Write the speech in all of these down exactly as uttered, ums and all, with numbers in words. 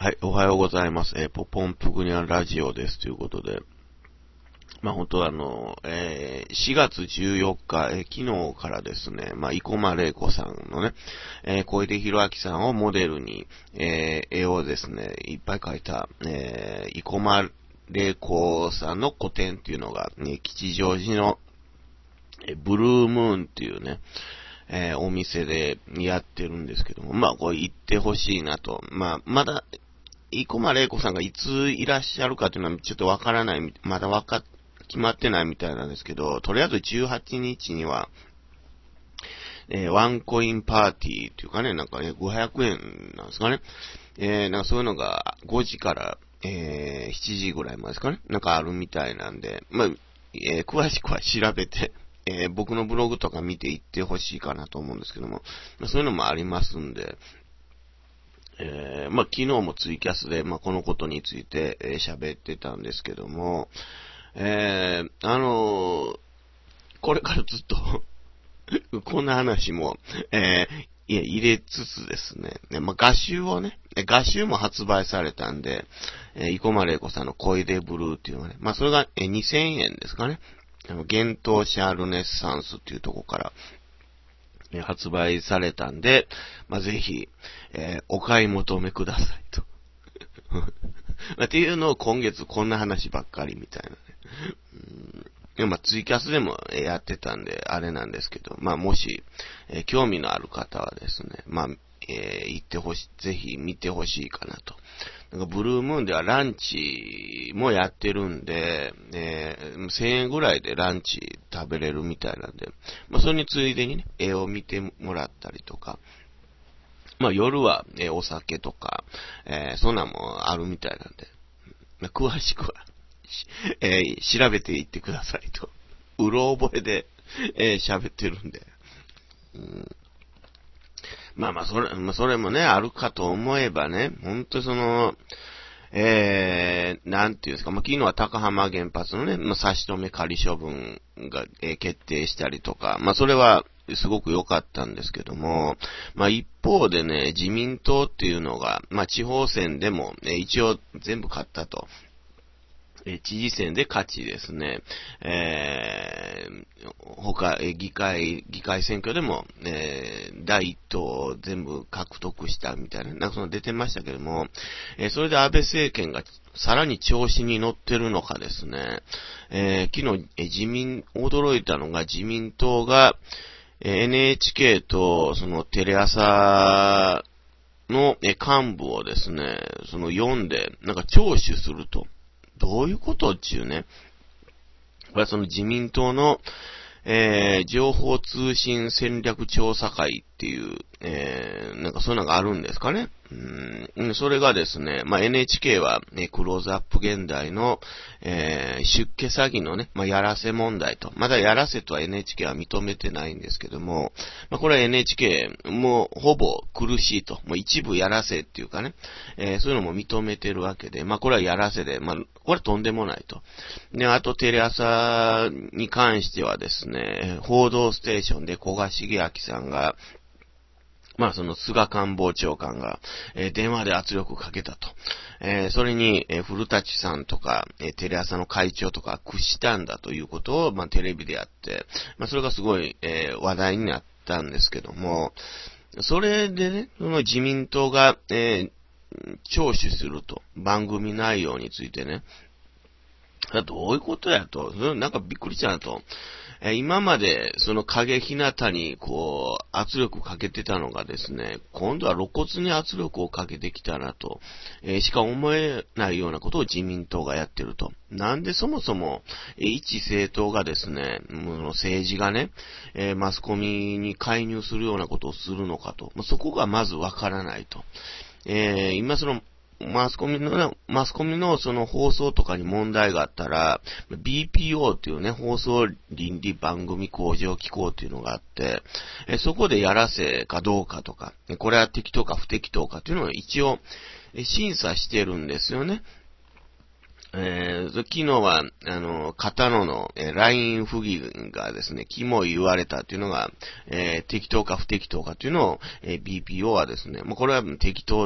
はい、おはようございます。えー、ポポンプグニャンラジオですということで、まあ本当はあの、えー、しがつじゅうよっか、えー、昨日からですね、まあ、生駒玲子さんのね、えー、小出博明さんをモデルに、えー、絵をですね、いっぱい描いた、えー、生駒玲子さんの個展っていうのが、ね、吉祥寺の、えー、ブルームーンっていうね、えー、お店でやってるんですけども、まあこれ行ってほしいなと、まあまだ、生駒玲子さんがいついらっしゃるかというのはちょっとわからない、まだわか、決まってないみたいなんですけど、とりあえずじゅうはちにちには、えー、ワンコインパーティーっていうかね、なんかね、ごひゃくえんなんですかね。えー、なんかそういうのがごじから、えー、しちじぐらいまでですかね。なんかあるみたいなんで、まあ、えー、詳しくは調べて、えー、僕のブログとか見ていってほしいかなと思うんですけども、まあ、そういうのもありますんで、えー、まあ、昨日もツイキャスで、まあ、このことについて喋、えー、ってたんですけども、えー、あのー、これからずっと、こんな話も、えー、いや、入れつつですね、ねまあ、画集をね、画集も発売されたんで、えー、生駒玲子さんの小出ブルーっていうのがね、まあ、それが、えー、にせんえんですかね、あの、幻冬シャルネッサンスっていうところから、発売されたんで、まあ、ぜひ、えー、お買い求めくださいと。っていうのを今月こんな話ばっかりみたいなね。うん、まあ、ツイキャスでもやってたんで、あれなんですけど、まあ、もし、えー、興味のある方はですね、まあ、えー、行ってほしい、ぜひ見てほしいかなと。なんかブルームーンではランチもやってるんで、えー、せんえんぐらいでランチ食べれるみたいなんで、まあ、それについでにね、絵を見てもらったりとか、まあ、夜は、えー、お酒とか、えー、そんなんもあるみたいなんで、まあ、詳しくは、えー、調べていってくださいと。うろ覚えで、えー、喋ってるんで。うん、まあまあ、それ、まあ、それもね、あるかと思えばね、ほんとその、えー、なんていうんですか、まあ、昨日は高浜原発のね、まあ、差し止め仮処分が、えー、決定したりとか、まあ、それはすごく良かったんですけども、まあ、一方でね、自民党っていうのが、まあ、地方選でも、ね、一応全部勝ったと。え知事選で勝ちですね、えー、他、議会、議会選挙でも、えー、第一党を全部獲得したみたいな、なんかその出てましたけども、えー、それで安倍政権がさらに調子に乗ってるのかですね、えー、昨日、え自民、驚いたのが自民党が、エヌエイチケー とそのテレ朝の幹部をですね、その読んで、なんか聴取すると。どういうことっていうね。これはその自民党の、えー、情報通信戦略調査会っていう、えー、なんかそういうのがあるんですかね。うん、それがですね、まあ、エヌエイチケー は、ね、クローズアップ現代の、えー、出家詐欺のね、まあ、やらせ問題と。まだやらせとは エヌエイチケー は認めてないんですけども、まあ、これは エヌエイチケー もうほぼ苦しいと。もう一部やらせっていうかね、えー、そういうのも認めてるわけで、まあ、これはやらせで、まあ、これはとんでもないと。で、あとテレ朝に関してはですね、報道ステーションで古賀茂明さんが、まあその菅官房長官が、えー、電話で圧力をかけたと。えー、それに、えー、古舘さんとか、えー、テレ朝の会長とか屈したんだということを、まあテレビでやって、まあそれがすごい、えー、話題になったんですけども、それでね、その自民党が、えー、聴取すると。番組内容についてね。どういうことやと。なんかびっくりしたなと。えー、今までその影ひなたにこう圧力かけてたのがですね、今度は露骨に圧力をかけてきたなと、えー、しか思えないようなことを自民党がやってると。なんでそもそも、えー、一政党がですね、もう政治がね、えー、マスコミに介入するようなことをするのかと。まあ、そこがまずわからないと。えー、今そのマスコミの、マスコミのその放送とかに問題があったら、ビーピーオー っていうね、放送倫理番組向上機構っていうのがあって、えそこでやらせかどうかとか、これは適当か不適当かっていうのを一応審査してるんですよね。えー、昨日は、あの、片野の、えー、ライン 不義がですね、キモい言われたっていうのが、えー、適当か不適当かっていうのを、えー、ビーピーオー はですね、もうこれは適当だと。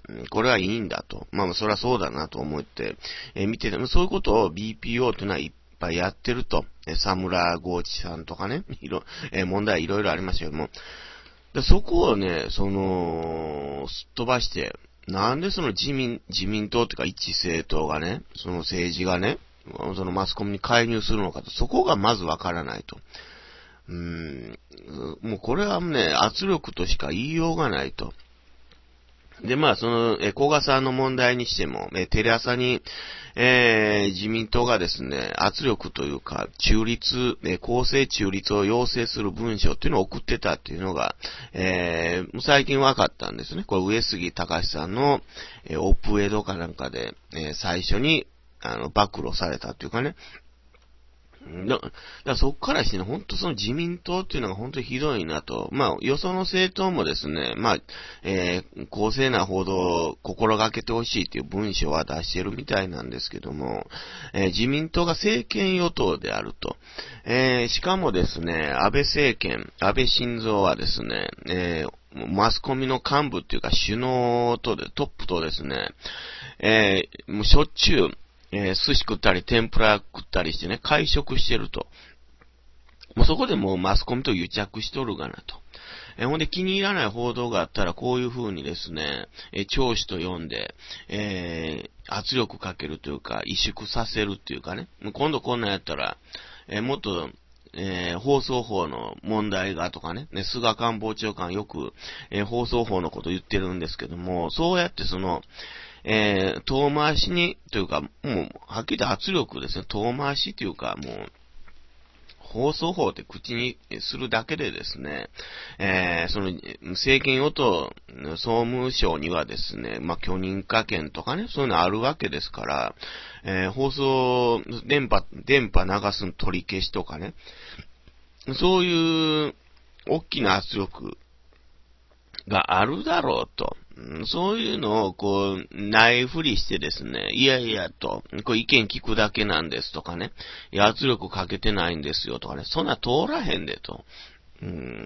これはいいんだと。まあ、それはそうだなと思って、えー、見てても、そういうことを ビーピーオー というのはいっぱいやってると。えー、サムラゴーチさんとかね、いろ、えー、問題いろいろありましたけども、でそこをね、その、すっ飛ばして、なんでその自民、自民党というか一政党がね、その政治がね、そのマスコミに介入するのかと、そこがまずわからないと。うーん、もうこれはね、圧力としか言いようがないと。で、まあ、その、え、小賀さんの問題にしても、え、テレ朝に、えー、自民党がですね、圧力というか、中立、え、公正中立を要請する文書っていうのを送ってたっていうのが、えー、最近分かったんですね。これ、上杉隆さんの、え、オプエドかなんかで、えー、最初に、あの、暴露されたっていうかね、だ、だからそっからしてね、本当その自民党っていうのが本当にひどいなと。まあ、よその政党もですね、まあ、えー、公正な報道を心がけてほしいっていう文章は出してるみたいなんですけども、えー、自民党が政権与党であると。えー、しかもですね、安倍政権、安倍晋三はですね、えー、マスコミの幹部っていうか首脳とで、トップとですね、えー、もうしょっちゅう、えー、寿司食ったり、天ぷら食ったりしてね、会食してると。もうそこでもうマスコミと癒着しとるがなと。えー、ほんで気に入らない報道があったら、こういう風にですね、えー、聴取と読んで、えー、圧力かけるというか、萎縮させるっていうかね。今度こんなんやったら、えー、もっと、えー、放送法の問題がとかね、ね、菅官房長官よく、えー、放送法のこと言ってるんですけども、そうやってその、えー、遠回しに、というか、もう、はっきり言って圧力ですね。遠回しというか、もう、放送法って口にするだけでですね、えー、その、政権与党、総務省にはですね、まあ、許認可権とかね、そういうのあるわけですから、えー、放送、電波、電波流すの取り消しとかね、そういう、大きな圧力があるだろうと。そういうのを、こう、ないふりしてですね、いやいやと、こう意見聞くだけなんですとかね、いや圧力かけてないんですよとかね、そんな通らへんでと。うん、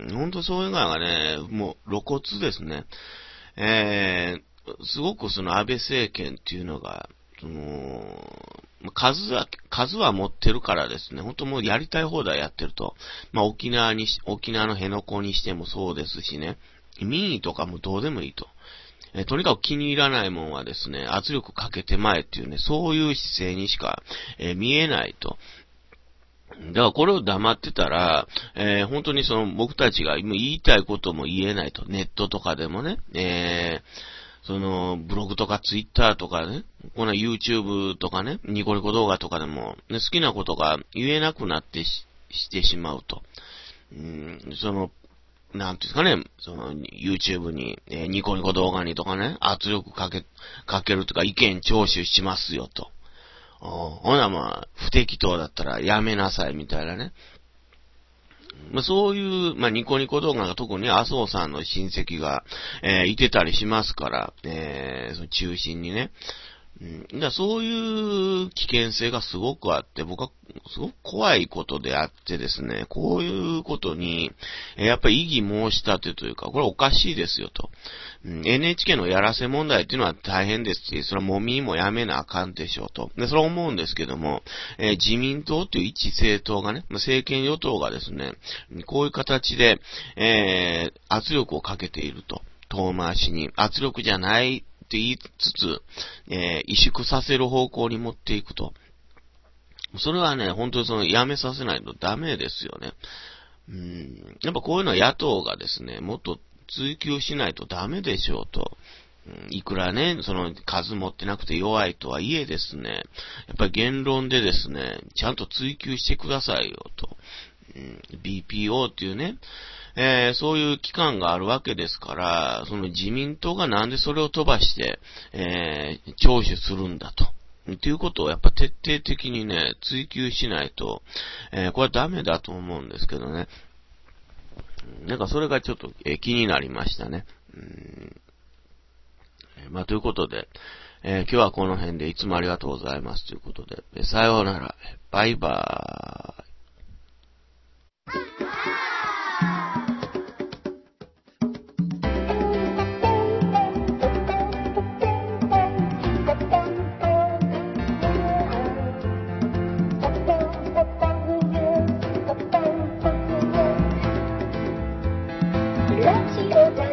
ほんとそういうのがね、もう露骨ですね。えー、すごくその安倍政権っていうのが、その、数は、数は持ってるからですね、本当もうやりたい放題やってると。まあ沖縄にし、沖縄の辺野古にしてもそうですしね、民意とかもどうでもいいと。えー、とにかく気に入らないもんはですね、圧力かけてまえっていうね、そういう姿勢にしか、えー、見えないと。だからこれを黙ってたら、えー、本当にその僕たちが言いたいことも言えないと。ネットとかでもね、えー、その、ブログとかツイッターとかね、この YouTube とかね、ニコニコ動画とかでも、ね、好きなことが言えなくなってし、してしまうと。うん、その、なんていうんですかね、その、YouTube に、えー、ニコニコ動画にとかね、圧力かけ、かけるとか意見聴取しますよと。ほなまあ、不適当だったらやめなさいみたいなね。まあ、そういう、まあ、ニコニコ動画が特に麻生さんの親戚が、えー、いてたりしますから、えー、その中心にね。うん、だそういう危険性がすごくあって、僕はすごく怖いことであってですね、こういうことに、やっぱり異議申し立てというか、これおかしいですよと。うん、エヌエイチケー のやらせ問題っていうのは大変ですし、それはもみもやめなあかんでしょうと。で、それは思うんですけども、えー、自民党っていう一政党がね、政権与党がですね、こういう形で、えー、圧力をかけていると。遠回しに。圧力じゃないって言いつつ、えー、萎縮させる方向に持っていくと。それはね、本当にその、やめさせないとダメですよね。うん。やっぱこういうのは野党がですね、もっと追求しないとダメでしょうと。うん、いくらね、その数持ってなくて弱いとはいえですね、やっぱり言論でですね、ちゃんと追求してくださいよと。うん、ビーピーオー っていうね、えー、そういう機関があるわけですから、その自民党がなんでそれを飛ばして、えー、聴取するんだと。っていうことをやっぱ徹底的にね、追求しないと、えー、これはダメだと思うんですけどね。なんかそれがちょっと、えー、気になりましたね。うんえー、まあということで、えー、今日はこの辺でいつもありがとうございますということで、えー、さようなら、バイバーイ。 ラジオだ